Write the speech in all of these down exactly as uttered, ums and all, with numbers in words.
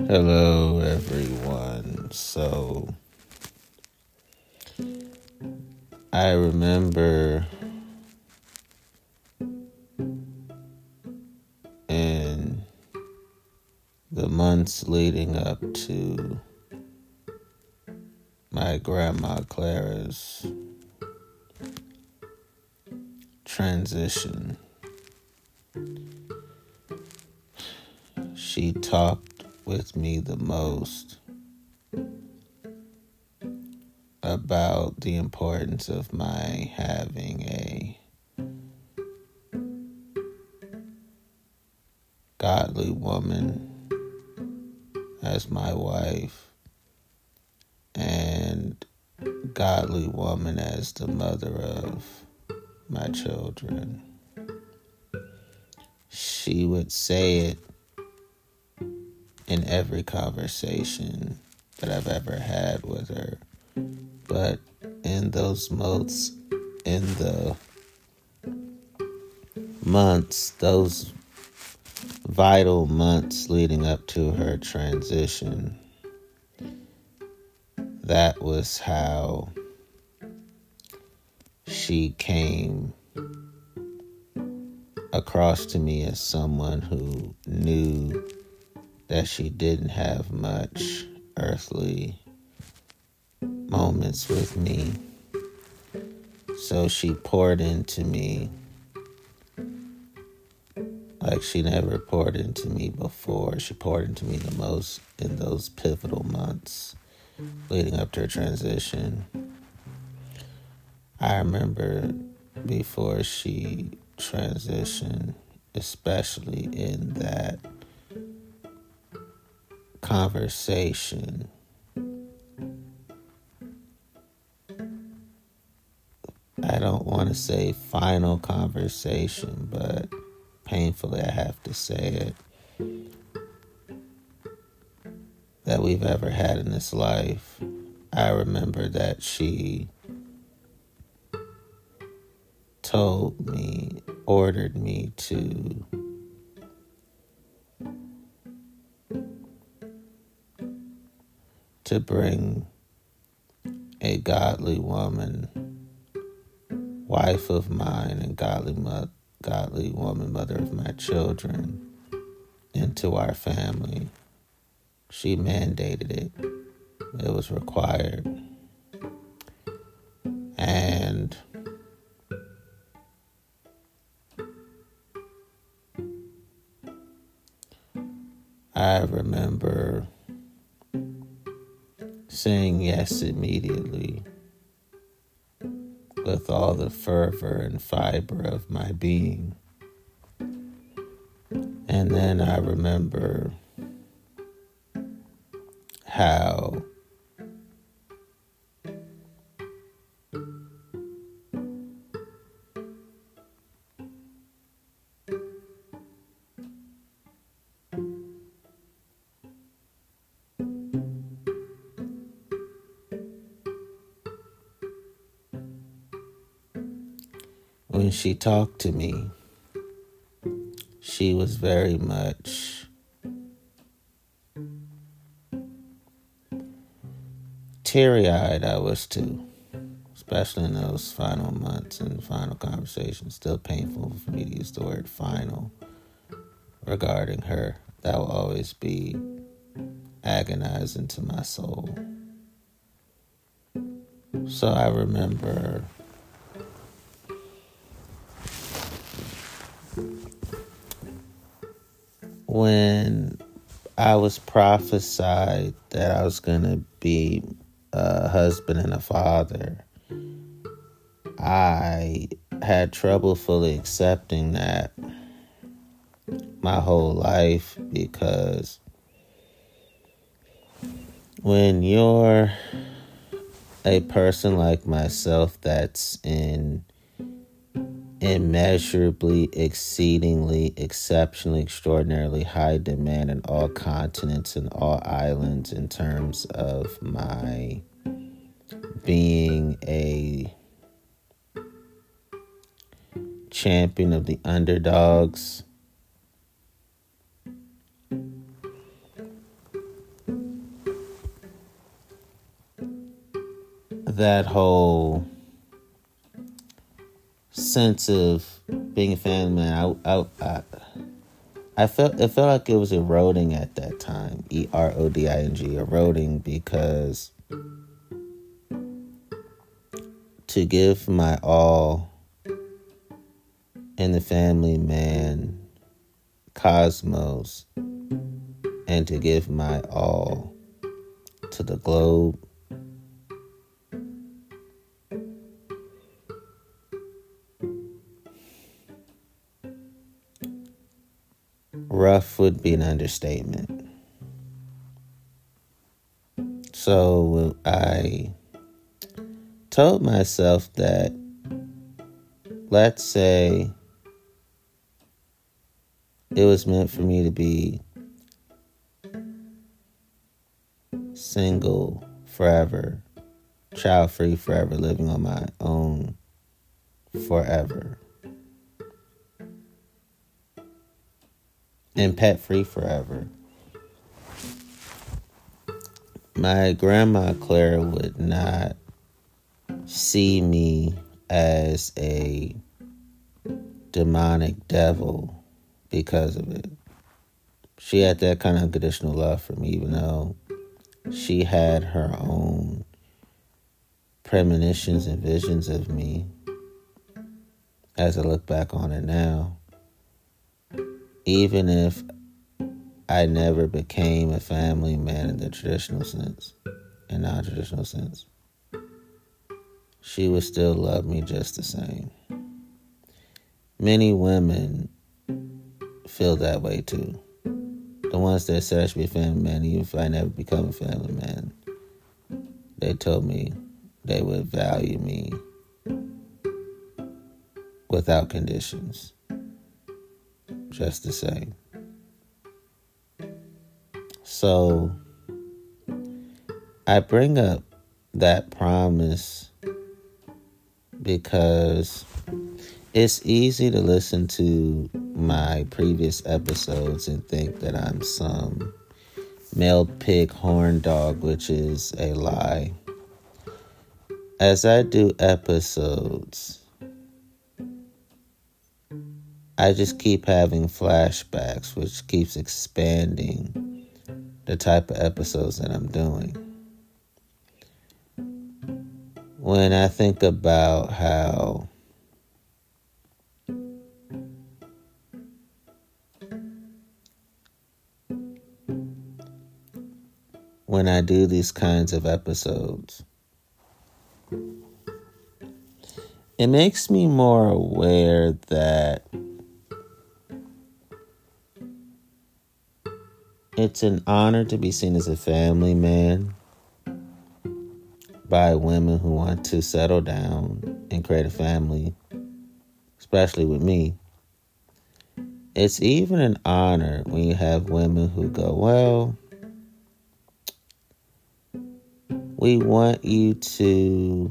Hello, everyone. So, I remember in the months leading up to my grandma Clara's transition, she talked with me the most about the importance of my having a godly woman as my wife and godly woman as the mother of my children. She would say it in every conversation that I've ever had with her. But in those months, in the months, those vital months leading up to her transition, that was how she came across to me as someone who knew that she didn't have much earthly moments with me. So she poured into me like she never poured into me before. She poured into me the most in those pivotal months leading up to her transition. I remember before she transitioned, especially in that conversation, I don't want to say final conversation, but painfully I have to say it, that we've ever had in this life. I remember that she told me, ordered me to to bring a godly woman, wife of mine, and godly mo- godly woman, mother of my children, into our family. She mandated it. It was required. And I remember saying yes immediately with all the fervor and fiber of my being. And then I remember how when she talked to me, she was very much teary-eyed, I was too, especially in those final months and final conversations. Still painful for me to use the word final regarding her. That will always be agonizing to my soul. So I remember when I was prophesied that I was going to be a husband and a father, I had trouble fully accepting that my whole life, because when you're a person like myself that's in immeasurably, exceedingly, exceptionally, extraordinarily high demand in all continents and all islands in terms of my being a champion of the underdogs, that whole sense of being a family man, I, I, I, I felt it felt like it was eroding at that time. E R O D I N G, eroding, because to give my all in the family man cosmos and to give my all to the globe, rough would be an understatement. So I told myself that, let's say it was meant for me to be single forever, child-free forever, living on my own forever, and pet-free forever. My grandma Clara would not see me as a demonic devil because of it. She had that kind of unconditional love for me, even though she had her own premonitions and visions of me. As I look back on it now, even if I never became a family man in the traditional sense and non-traditional sense, she would still love me just the same. Many women feel that way too. The ones that said I should be a family man, even if I never become a family man, they told me they would value me without conditions, just the same. So I bring up that promise because it's easy to listen to my previous episodes and think that I'm some male pig horn dog, which is a lie. As I do episodes, I just keep having flashbacks, which keeps expanding the type of episodes that I'm doing. When I think about how when I do these kinds of episodes, it makes me more aware that it's an honor to be seen as a family man by women who want to settle down and create a family, especially with me. It's even an honor when you have women who go, well, we want you to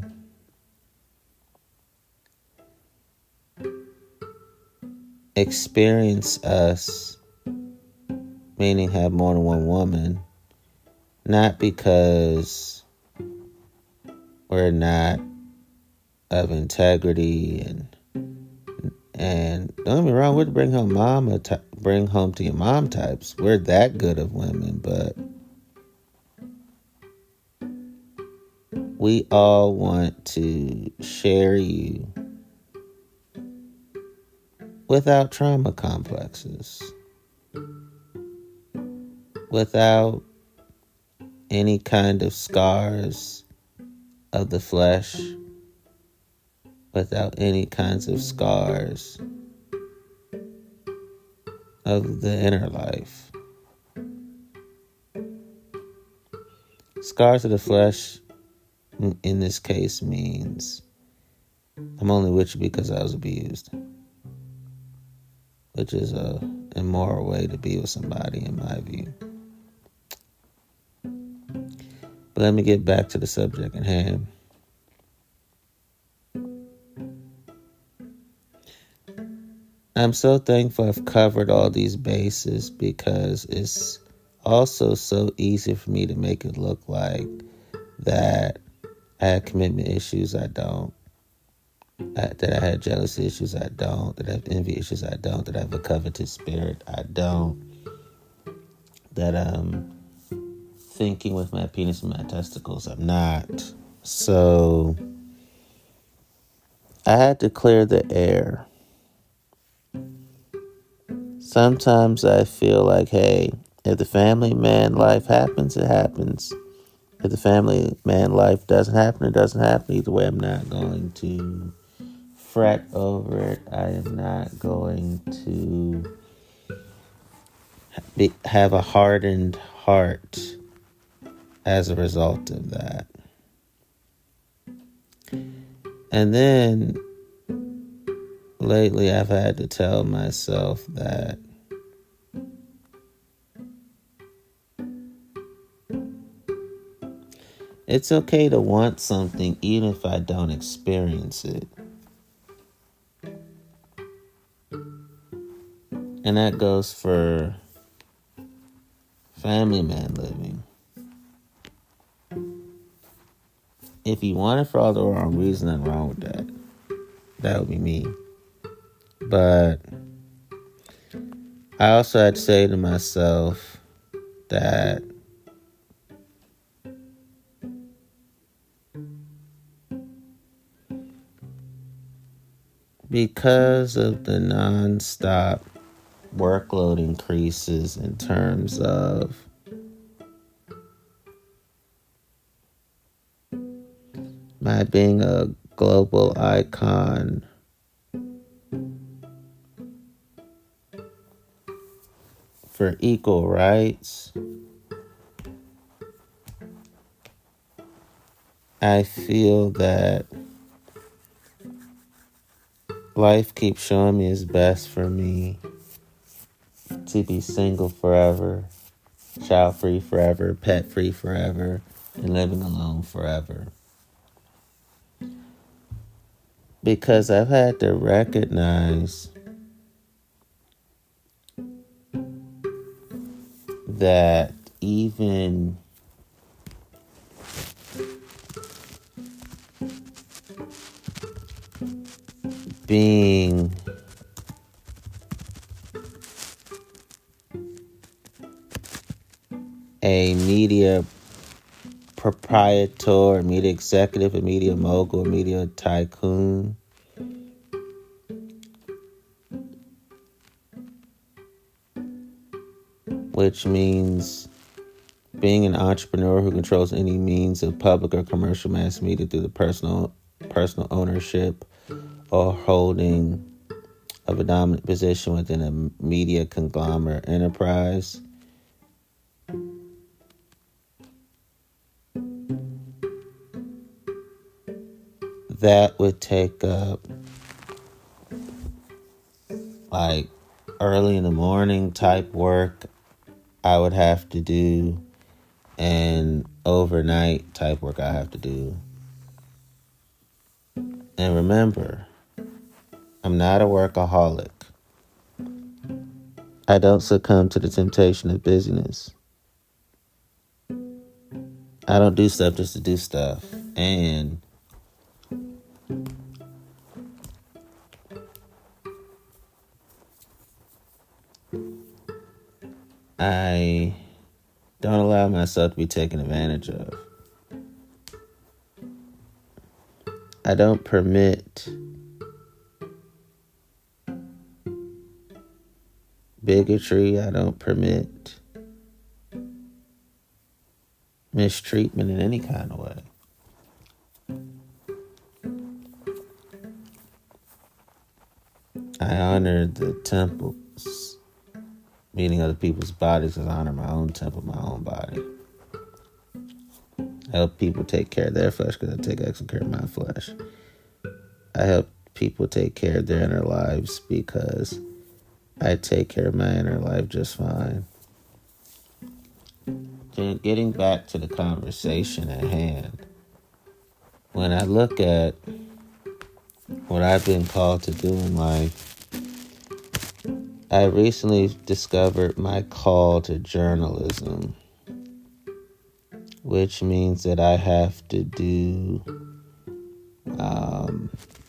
experience us, meaning have more than one woman, not because we're not of integrity and and don't get me wrong, we're the bring home mama ty- bring home to your mom types. We're that good of women, but we all want to share you without trauma complexes, without any kind of scars of the flesh, without any kinds of scars of the inner life. Scars of the flesh, in this case, means I'm only with you because I was abused, which is a immoral way to be with somebody, in my view. But let me get back to the subject at hand. I'm so thankful I've covered all these bases, because it's also so easy for me to make it look like that I had commitment issues, I don't. I, that I had jealousy issues, I don't. That I have envy issues, I don't. That I have a covetous spirit, I don't. That I'm thinking with my penis and my testicles, I'm not. So I had to clear the air. Sometimes I feel like, hey, if the family man life happens, it happens. If the family man life doesn't happen, it doesn't happen. Either way, I'm not going to fret over it. I am not going to be, have a hardened heart as a result of that. And then lately I've had to tell myself that it's okay to want something even if I don't experience it. And that goes for family man living. If you want it for all the wrong reasons, nothing wrong with that. That would be me. But I also had to say to myself that because of the nonstop workload increases in terms of my being a global icon, for equal rights, I feel that life keeps showing me it's best for me to be single forever, child-free forever, pet-free forever, and living alone forever. Because I've had to recognize that even being a media proprietor, a media executive, a media mogul, a media tycoon, which means being an entrepreneur who controls any means of public or commercial mass media through the personal personal ownership or holding of a dominant position within a media conglomerate enterprise. That would take up like early in the morning type work I would have to do, and overnight type work I have to do. And remember, I'm not a workaholic. I don't succumb to the temptation of busyness. I don't do stuff just to do stuff. And I don't allow myself to be taken advantage of. I don't permit bigotry. I don't permit mistreatment in any kind of way. I honor the temples, meaning other people's bodies, as I honor my own temple, my own body. I help people take care of their flesh because I take excellent care of my flesh. I help people take care of their inner lives because I take care of my inner life just fine. So getting back to the conversation at hand, when I look at what I've been called to do in life, I recently discovered my call to journalism. which means that I have to do, um,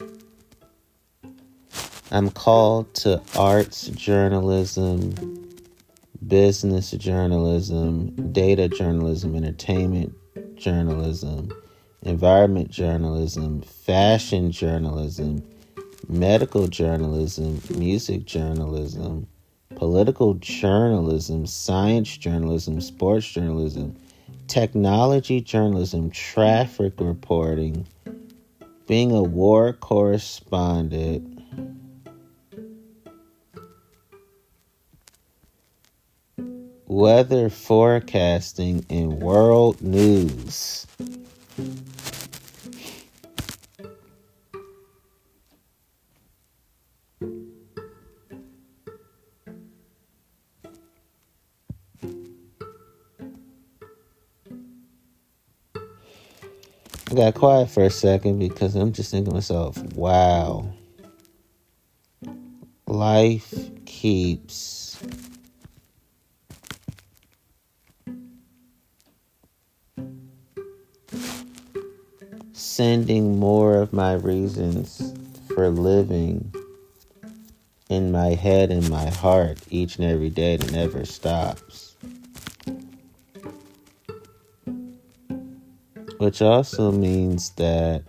I'm called to arts journalism, business journalism, data journalism, entertainment journalism, environment journalism, fashion journalism, medical journalism, music journalism, political journalism, science journalism, sports journalism, technology journalism, traffic reporting, being a war correspondent, weather forecasting, and world news. I got quiet for a second because I'm just thinking to myself, wow, life keeps sending more of my reasons for living in my head and my heart each and every day that never stops. Which also means that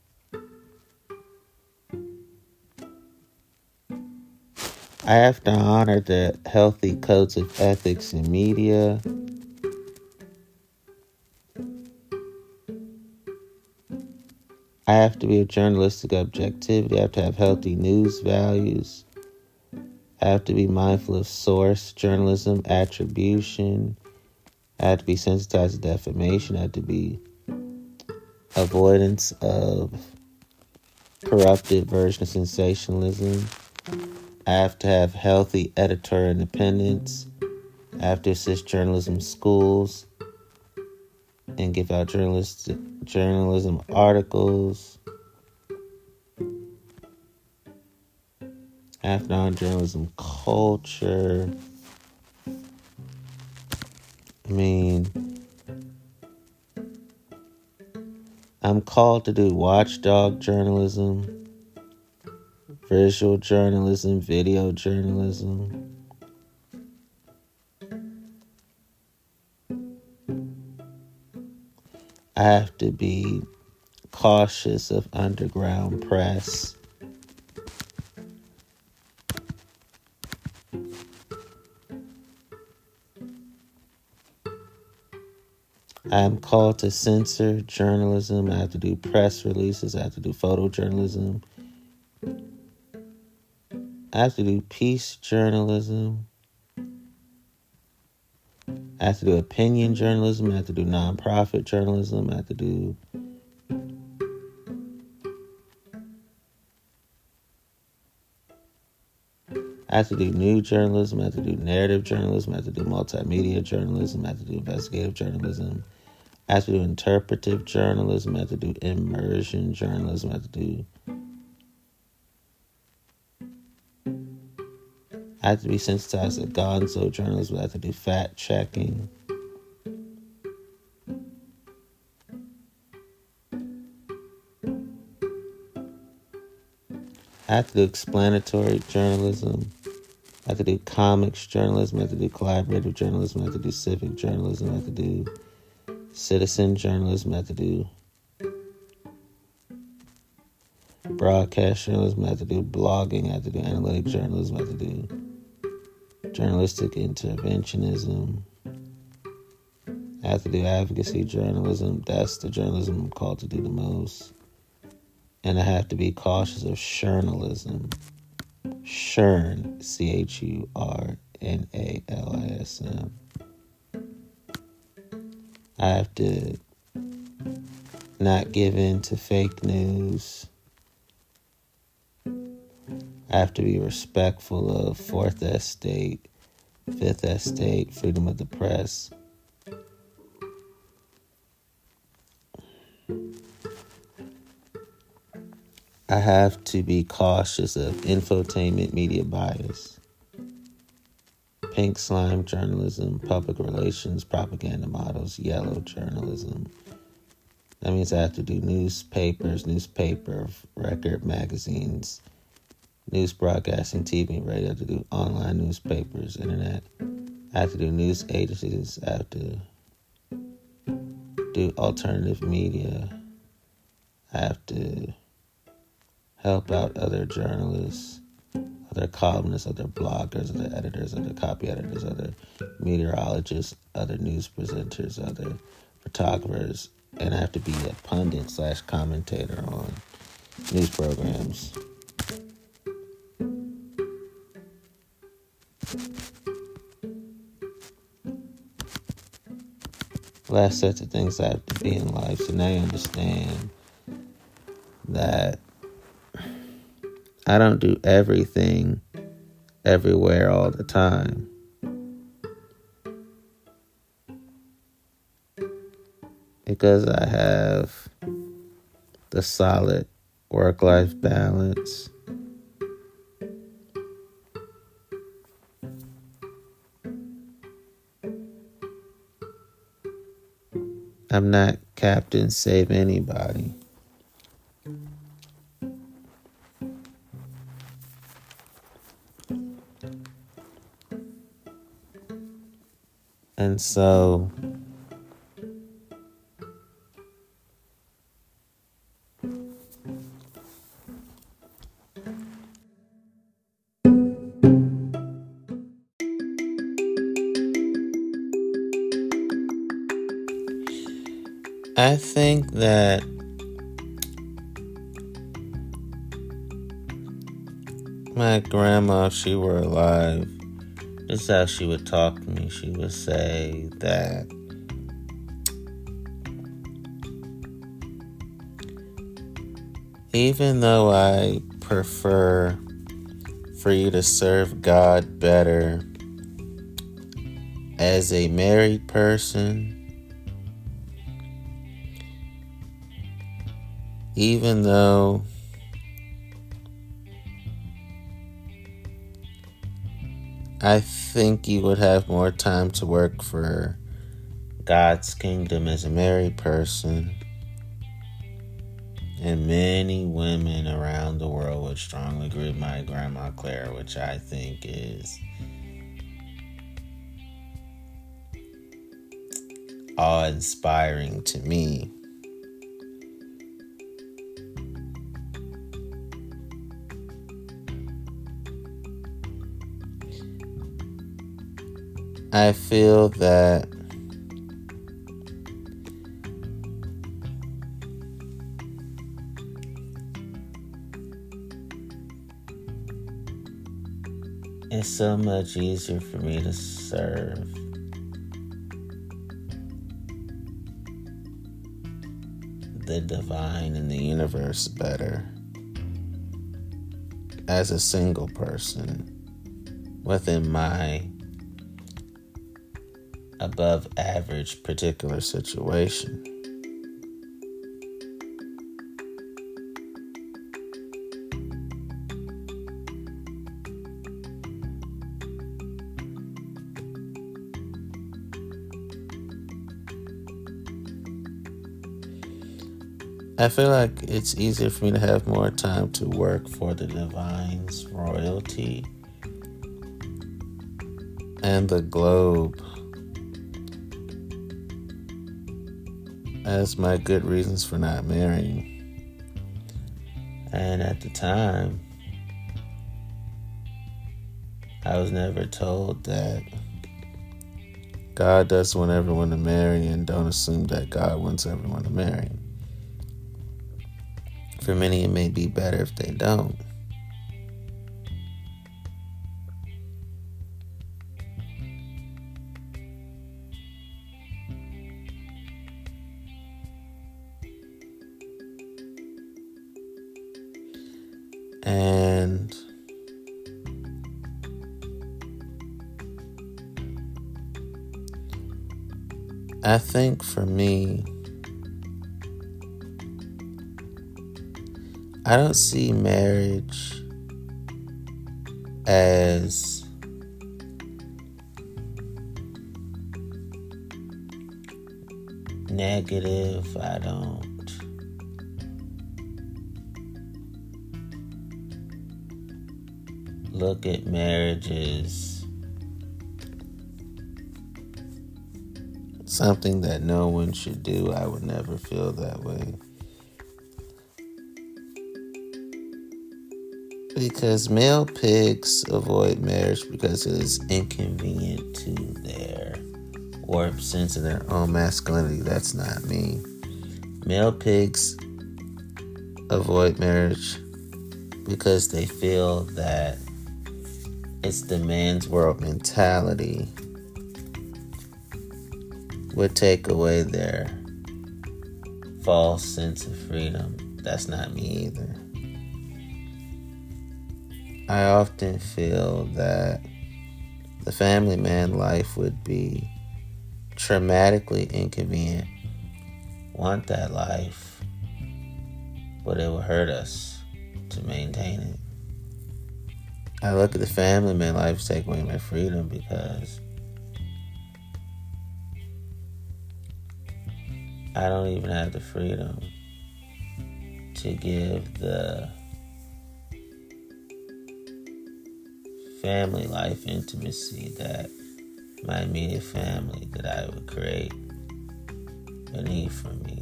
I have to honor the healthy codes of ethics in media. I have to be of journalistic objectivity. I have to have healthy news values. I have to be mindful of source journalism, attribution. I have to be sensitized to defamation. I have to be avoidance of corrupted version of sensationalism. I have to have healthy editorial independence. I have to assist journalism schools and give out journalistic journalism articles. I have to honor journalism culture. I mean, I'm called to do watchdog journalism, visual journalism, video journalism. I have to be cautious of underground press. I'm called to censor journalism. I have to do press releases. I have to do photojournalism. I have to do peace journalism. I have to do opinion journalism. I have to do nonprofit journalism. I have to do I have to do new journalism. I have to do narrative journalism. I have to do multimedia journalism. I have to do investigative journalism. I have to do interpretive journalism. I have to do immersion journalism. I have to do I have to be sensitized to gonzo journalism. I have to do fact checking. I have to do explanatory journalism. I have to do comics journalism. I have to do collaborative journalism. I have to do civic journalism. I have to do citizen journalism. I have to do broadcast journalism. I have to do blogging. I have to do analytic journalism. I have to do journalistic interventionism. I have to do advocacy journalism. That's the journalism I'm called to do the most. And I have to be cautious of journalism. Churn, C H U R N A L I S M. I have to not give in to fake news. I have to be respectful of Fourth Estate, Fifth Estate, freedom of the press. I have to be cautious of infotainment media bias, pink slime journalism, public relations, propaganda models, yellow journalism. That means I have to do newspapers, newspaper, record, magazines, news broadcasting, T V, radio. I have to do online newspapers, internet. I have to do news agencies. I have to do alternative media. I have to help out other journalists, other columnists, other bloggers, other editors, other copy editors, other meteorologists, other news presenters, other photographers, and I have to be a pundit slash commentator on news programs. Last sets of things I have to be in life, so now you understand that I don't do everything everywhere all the time. Because I have the solid work-life balance. I'm not Captain Save Anybody. And so I think that my grandma, if she were alive, this is how she would talk to me. She would say that even though I prefer for you to serve God better as a married person, even though I think you would have more time to work for God's kingdom as a married person, and many women around the world would strongly agree with my grandma Clara, which I think is awe-inspiring to me. I feel that it's so much easier for me to serve the divine in the universe better as a single person within my above average particular situation. I feel like it's easier for me to have more time to work for the divine's royalty and the globe as my good reasons for not marrying. And at the time, I was never told that God does want everyone to marry, and don't assume that God wants everyone to marry. For many, it may be better if they don't. And I think for me, I don't see marriage as negative. I don't look at marriage as something that no one should do. I would never feel that way. Because male pigs avoid marriage because it is inconvenient to their warped sense of their own masculinity. That's not me. Male pigs avoid marriage because they feel that it's the man's world mentality would take away their false sense of freedom. That's not me either. I often feel that the family man life would be traumatically inconvenient. Want that life, but it will hurt us to maintain it. I look at the family man life as taking away my freedom because I don't even have the freedom to give the family life intimacy that my immediate family that I would create a need for me.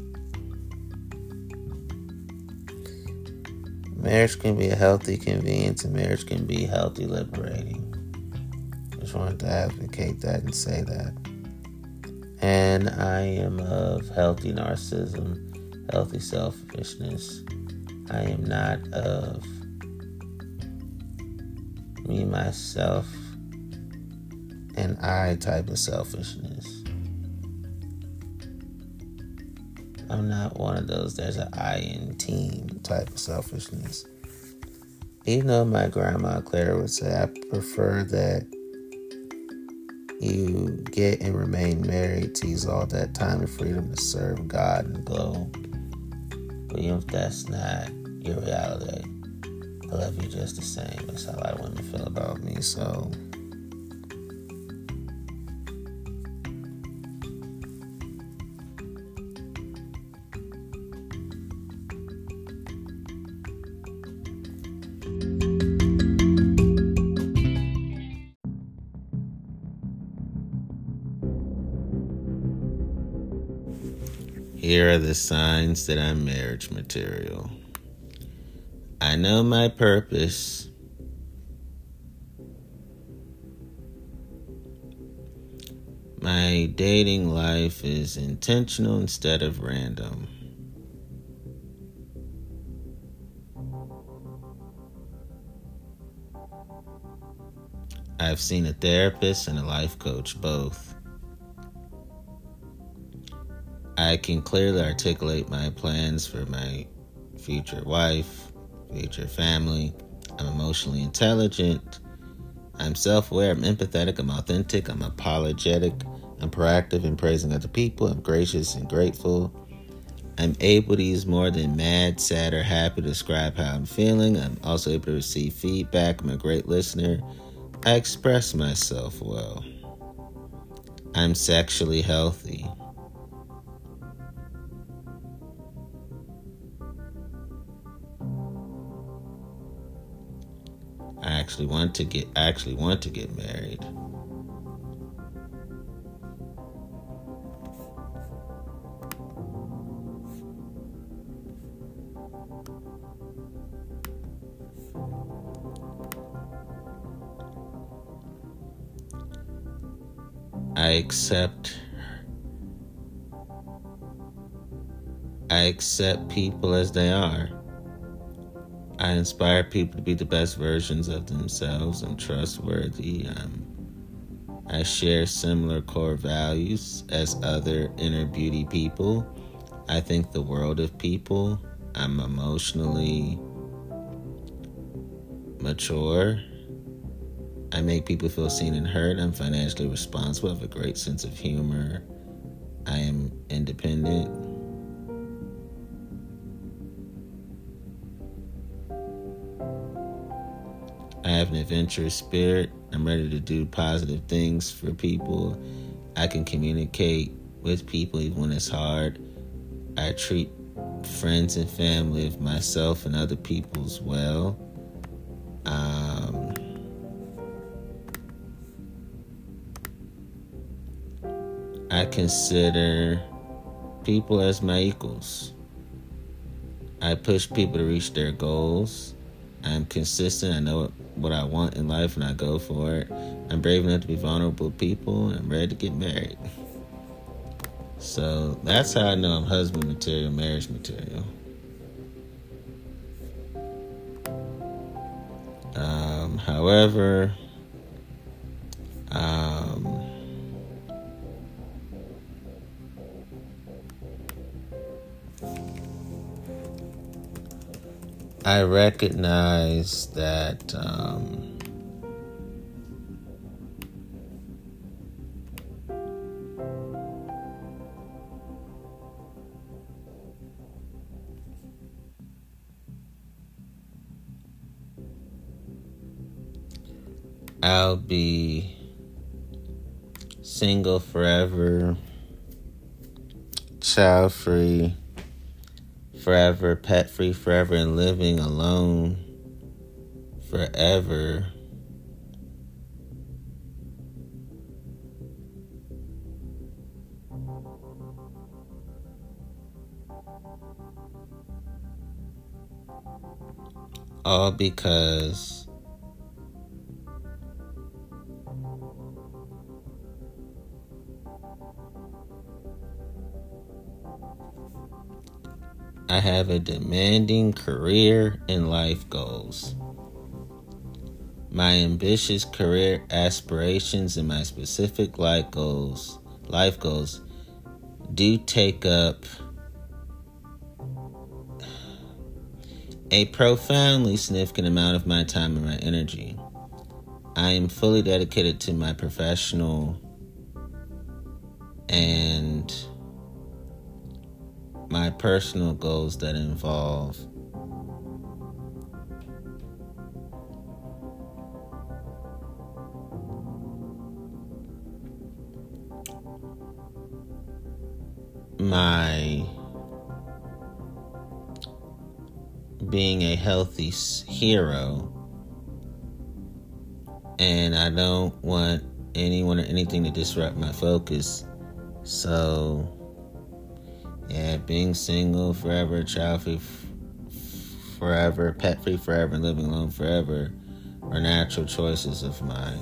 Marriage can be a healthy convenience and marriage can be healthy liberating. Just wanted to advocate that and say that. And I am of healthy narcissism, healthy selfishness. I am not of me, myself, and I type of selfishness. I'm not one of those there's an I in team type of selfishness. Even though my grandma Clara would say, I prefer that you get and remain married to use all that time and freedom to serve God and glow. But even if that's not your reality, I love you just the same. That's how a lot of women feel about me, so here are the signs that I'm marriage material. I know my purpose. My dating life is intentional instead of random. I've seen a therapist and a life coach, both. I can clearly articulate my plans for my future wife, future family. I'm emotionally intelligent. I'm self-aware. I'm empathetic. I'm authentic. I'm apologetic. I'm proactive in praising other people. I'm gracious and grateful. I'm able to use more than mad, sad, or happy to describe how I'm feeling. I'm also able to receive feedback. I'm a great listener. I express myself well. I'm sexually healthy. I actually want to get actually want to get married. I accept I accept people as they are. I inspire people to be the best versions of themselves. I'm trustworthy. I'm, I share similar core values as other inner beauty people. I think the world of people. I'm emotionally mature. I make people feel seen and heard. I'm financially responsible. I have a great sense of humor. I am independent. I have an adventurous spirit. I'm ready to do positive things for people. I can communicate with people even when it's hard. I treat friends and family of myself and other people's well. Um, I consider people as my equals. I push people to reach their goals. I'm consistent. I know what I want in life and I go for it. I'm brave enough to be vulnerable with people and I'm ready to get married. So that's how I know I'm husband material, marriage material. Um, however, um, I recognize that um, I'll be single forever, child free forever, pet free forever, and living alone forever. All because I have a demanding career and life goals. My ambitious career aspirations and my specific life goals, life goals do take up a profoundly significant amount of my time and my energy. I am fully dedicated to my professional and my personal goals that involve my being a healthy hero, and I don't want anyone or anything to disrupt my focus. So yeah, being single forever, child free forever, pet free forever, and living alone forever are natural choices of mine.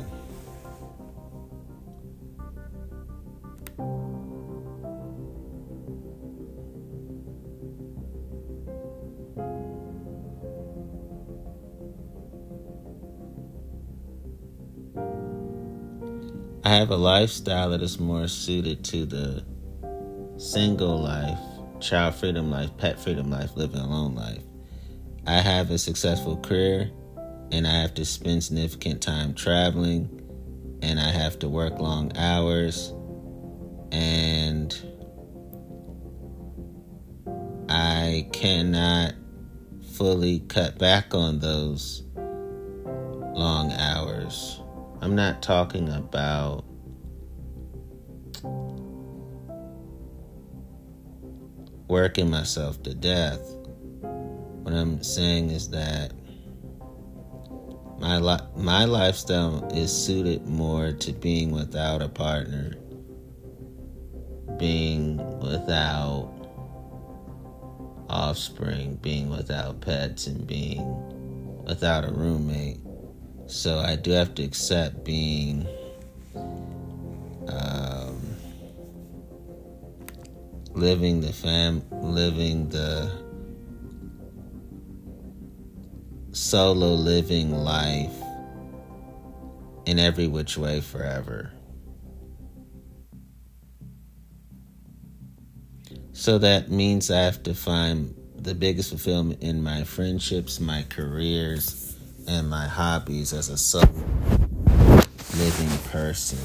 I have a lifestyle that is more suited to the single life, child freedom life, pet freedom life, living alone life. I have a successful career, and I have to spend significant time traveling, and I have to work long hours, and I cannot fully cut back on those long hours. I'm not talking about working myself to death. What I'm saying is that my li- my lifestyle is suited more to being without a partner, being without offspring, being without pets, and being without a roommate. So I do have to accept being um, living the fam, living the solo living life in every which way forever. So that means I have to find the biggest fulfillment in my friendships, my careers, and my hobbies as a solo living person.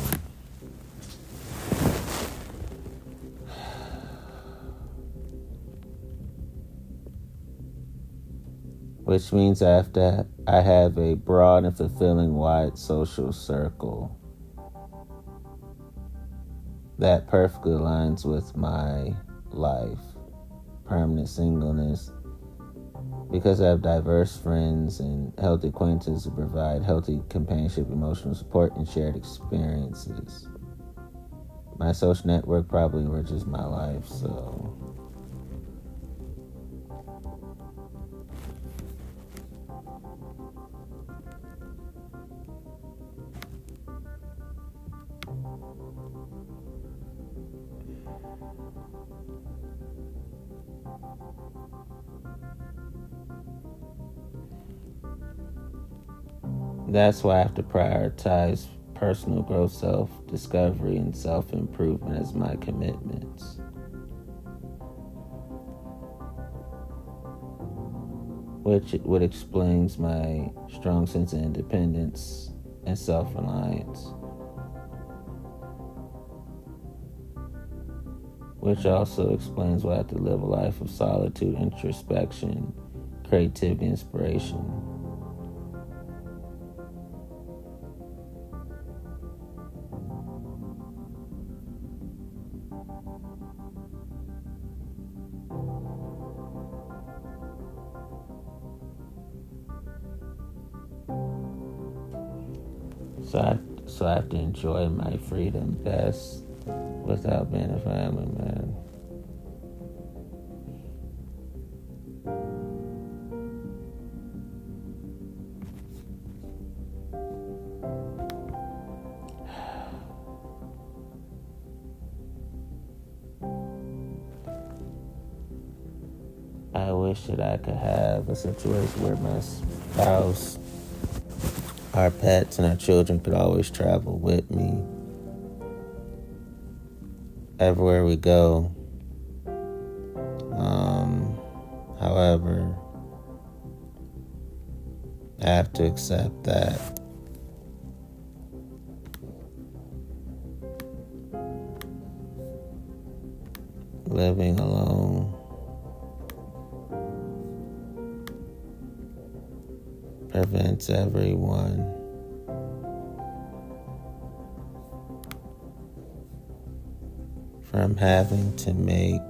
Which means I have to I have a broad and fulfilling wide social circle that perfectly aligns with my life, permanent singleness, because I have diverse friends and healthy acquaintances to provide healthy companionship, emotional support, and shared experiences. My social network probably enriches my life, so... That's why I have to prioritize personal growth, self-discovery, and self-improvement as my commitments. Which what explains my strong sense of independence and self-reliance. Which also explains why I have to live a life of solitude, introspection, creativity, inspiration. So I, so I have to enjoy my freedom best without being a family man. I wish that I could have a situation where my spouse, our pets, and our children could always travel with me everywhere we go. Um, however, I have to accept that living alone prevents everyone from having to make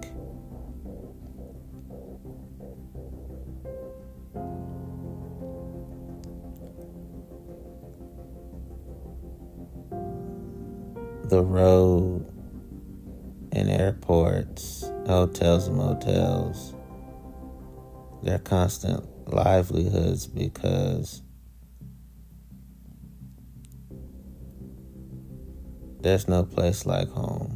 the road and airports, hotels and motels their constant livelihoods, because there's no place like home.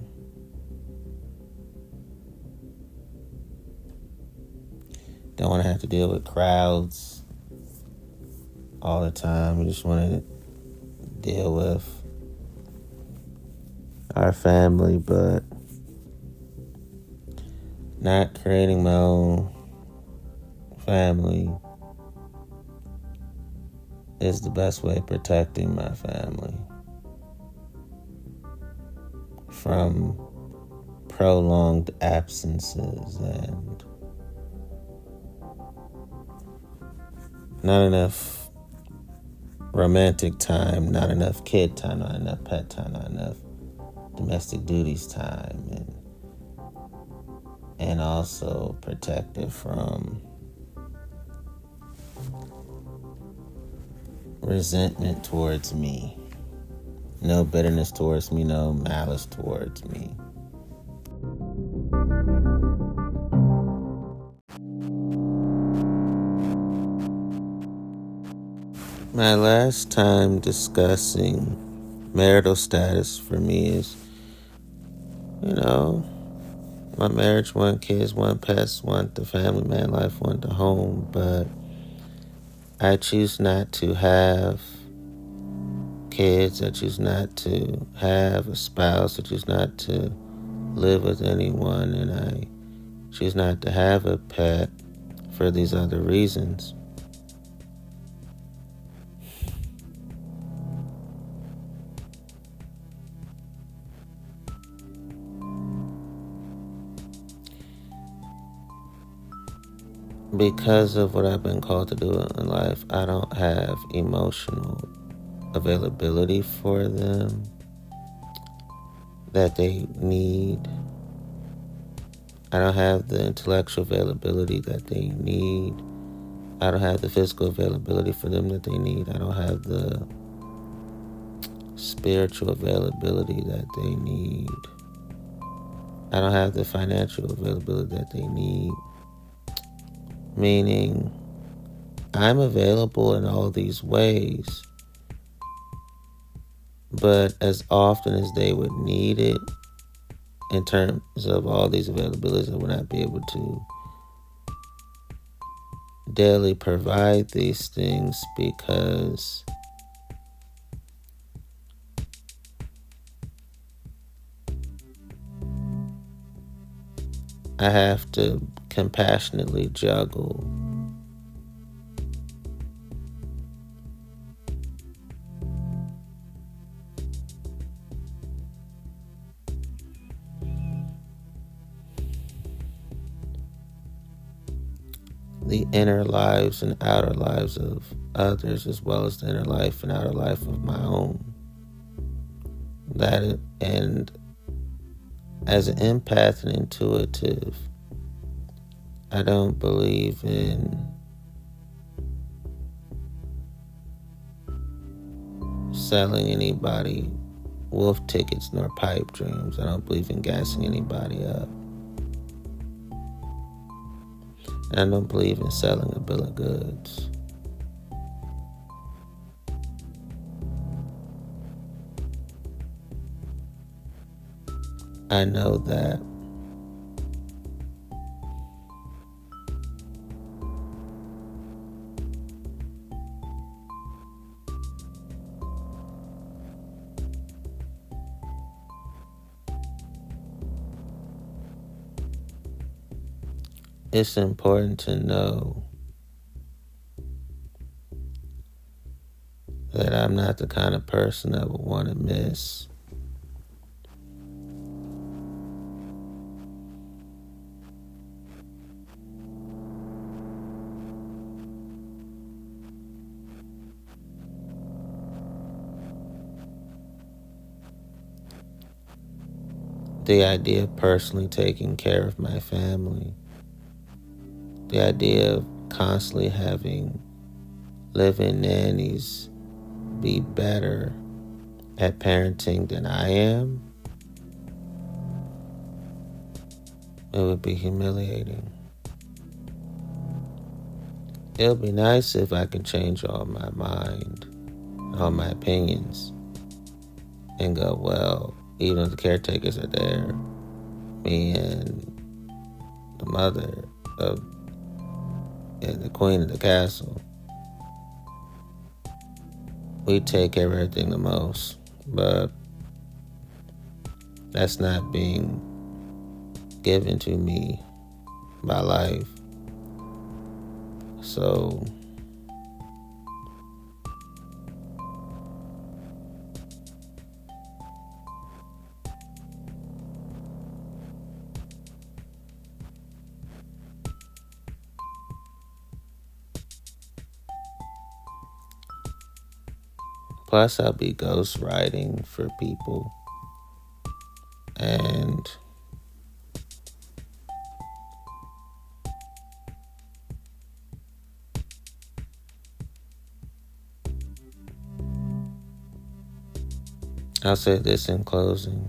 Don't want to have to deal with crowds all the time. We just want to deal with our family, but not creating my own family is the best way of protecting my family from prolonged absences and not enough romantic time, not enough kid time, not enough pet time, not enough domestic duties time, and and also protected from resentment towards me. No bitterness towards me, no malice towards me. My last time discussing marital status for me is, you know, my marriage, one kids, one pets, one the family man life, one the home, but I choose not to have kids. I choose not to have a spouse. I choose not to live with anyone, and I choose not to have a pet for these other reasons. Because of what I've been called to do in life, I don't have emotional availability for them. that they need. I don't have the intellectual availability that they need. I don't have the physical availability for them that they need. I don't have the spiritual availability that they need. I don't have the financial availability that they need. Meaning, I'm available in all these ways, but as often as they would need it, in terms of all these availabilities, I would not be able to daily provide these things because I have to compassionately juggle the inner lives and outer lives of others, as well as the inner life and outer life of my own. That and as an empath and intuitive, I don't believe in selling anybody wolf tickets nor pipe dreams. I don't believe in gassing anybody up. And I don't believe in selling a bill of goods. I know that it's important to know that I'm not the kind of person that would want to miss the idea of personally taking care of my family. The idea of constantly having live-in nannies be better at parenting than I am, it would be humiliating. It would be nice if I could change all my mind, all my opinions, and go, well, even if the caretakers are there, me and the mother of and the queen of the castle, we take care of everything the most. But that's not being given to me by life. So plus, I'll be ghostwriting for people. And I'll say this in closing.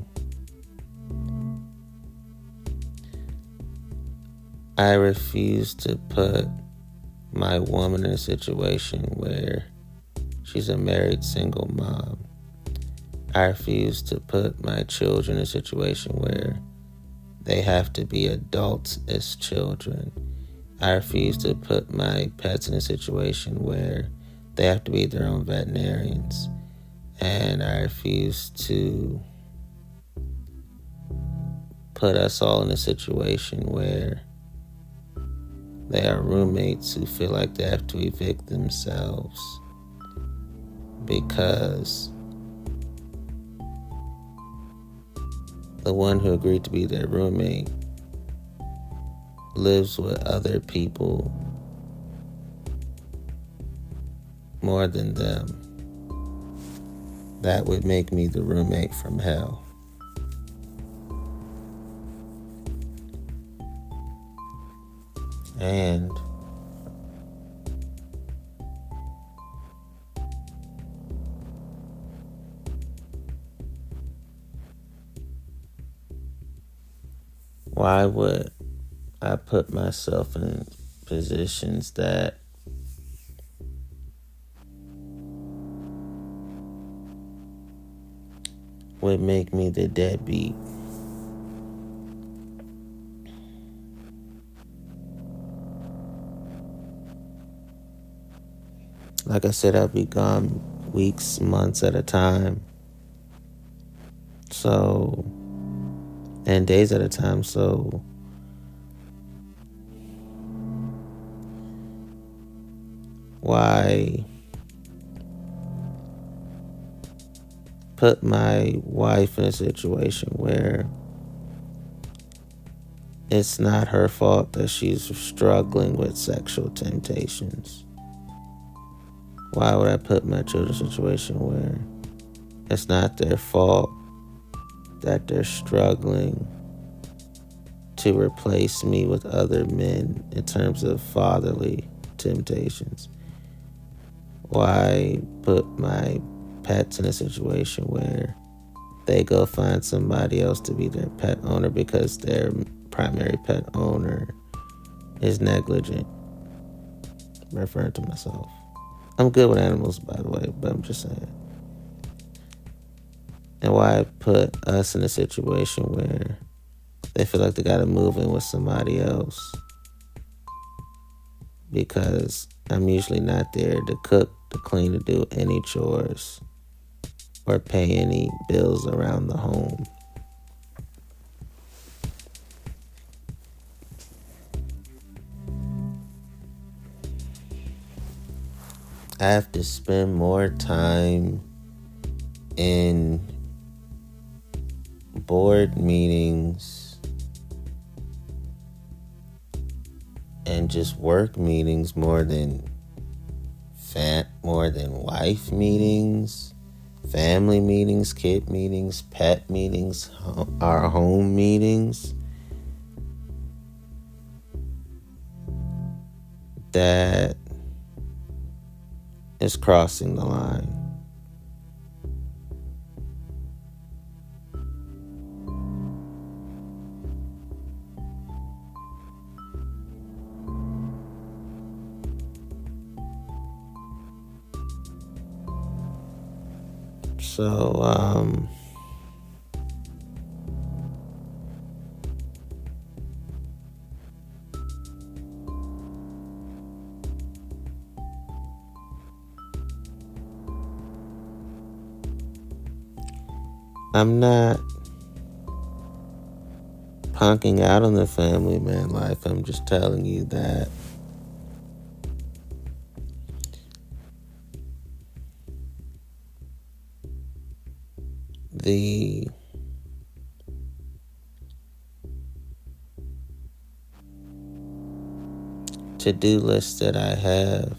I refuse to put my woman in a situation where she's a married single mom. I refuse to put my children in a situation where they have to be adults as children. I refuse to put my pets in a situation where they have to be their own veterinarians. And I refuse to put us all in a situation where they are roommates who feel like they have to evict themselves because the one who agreed to be their roommate lives with other people more than them. That would make me the roommate from hell. And why would I put myself in positions that would make me the deadbeat? Like I said, I'd be gone weeks, months at a time. So, and days at a time. So, why put my wife in a situation where it's not her fault that she's struggling with sexual temptations? Why would I put my children in a situation where it's not their fault that they're struggling to replace me with other men in terms of fatherly temptations? Why put my pets in a situation where they go find somebody else to be their pet owner because their primary pet owner is negligent? I'm referring to myself. I'm good with animals, by the way, but I'm just saying. And why put us in a situation where they feel like they gotta move in with somebody else because I'm usually not there to cook, to clean, to do any chores or pay any bills around the home? I have to spend more time in board meetings and just work meetings more than fam- more than wife meetings, family meetings, kid meetings, pet meetings, ho- our home meetings. That is crossing the line. So, um, I'm not punking out on the family man life. I'm just telling you that the to-do list that I have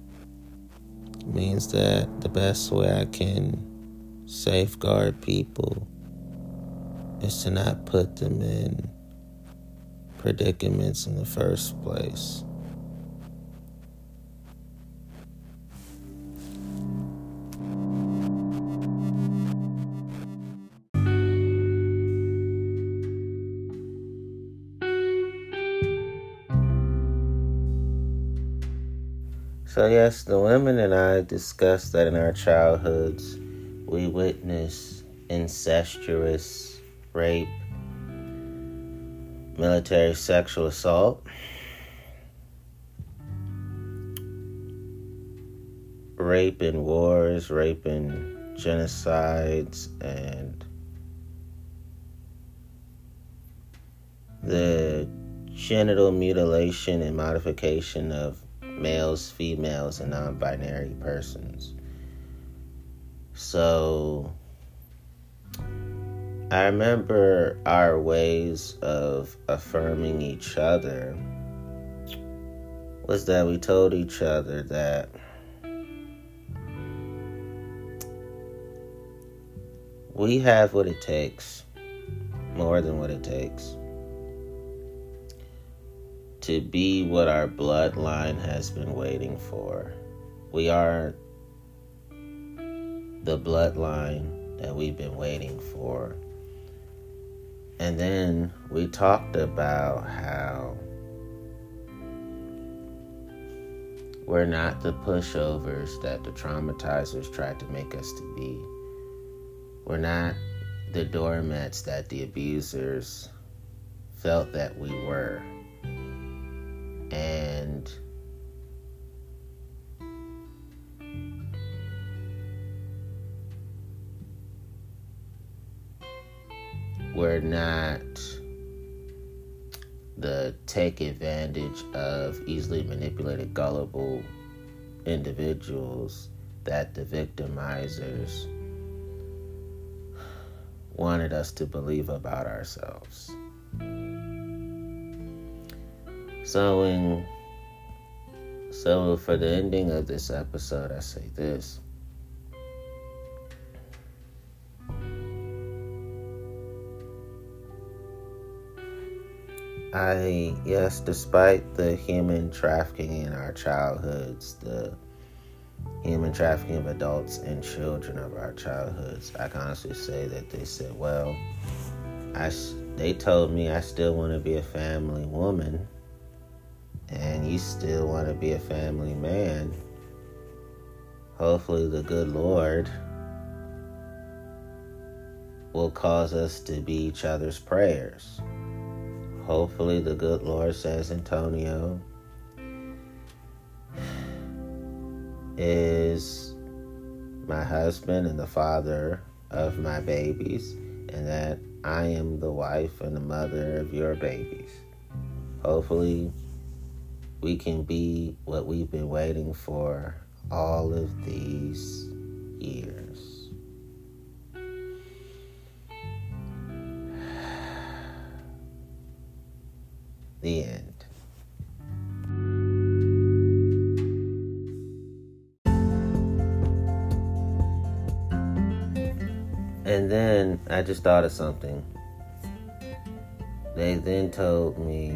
means that the best way I can safeguard people is to not put them in predicaments in the first place. So yes, the women and I discussed that in our childhoods we witnessed incestuous rape, military sexual assault, rape in wars, rape in genocides, and the genital mutilation and modification of males, females, and non-binary persons. So I remember our ways of affirming each other was that we told each other that we have what it takes, more than what it takes, to be what our bloodline has been waiting for. We are the bloodline that we've been waiting for. And then we talked about how we're not the pushovers that the traumatizers tried to make us to be. We're not the doormats that the abusers felt that we were. And we're not the take advantage of easily manipulated, gullible individuals that the victimizers wanted us to believe about ourselves. So in so for the ending of this episode, I say this. I, yes, despite the human trafficking in our childhoods, the human trafficking of adults and children of our childhoods, I can honestly say that they said, well, I, they told me I still want to be a family woman, and you still want to be a family man. Hopefully the good Lord will cause us to be each other's prayers. Hopefully the good Lord, says Antonio, is my husband and the father of my babies, and that I am the wife and the mother of your babies. Hopefully we can be what we've been waiting for all of these years. The end. And then I just thought of something. They then told me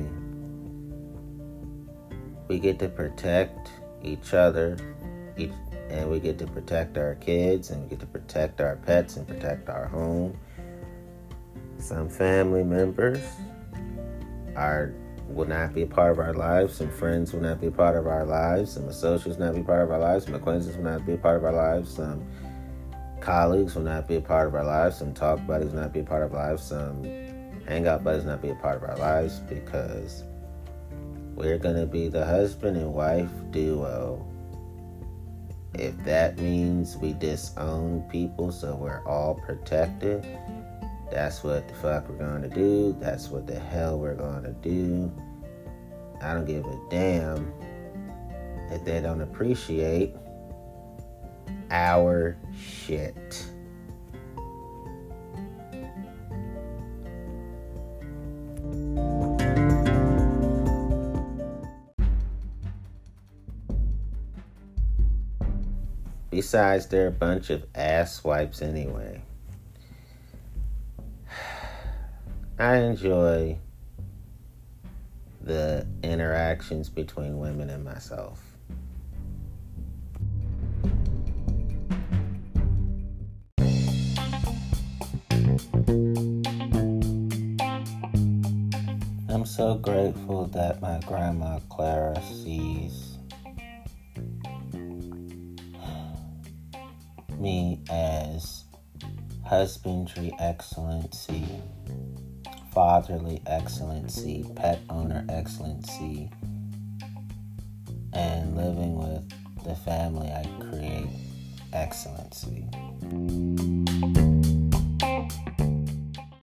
we get to protect each other, each, and we get to protect our kids, and we get to protect our pets and protect our home. Some family members are will not be a part of our lives. Some friends will not be a part of our lives. Some associates will not be a part of our lives. Some acquaintances will not be a part of our lives. Some colleagues will not be a part of our lives. Some talk buddies will not be a part of our lives. Some hangout buddies will not be a part of our lives, because we're going to be the husband and wife duo. If that means we disown people so we're all protected, that's what the fuck we're going to do. That's what the hell we're going to do. I don't give a damn if they don't appreciate our shit. Besides, they're a bunch of ass wipes anyway. I enjoy the interactions between women and myself. I'm so grateful that my grandma Clara sees me as husbandry excellency, fatherly excellency, pet owner excellency, and living with the family I create excellency.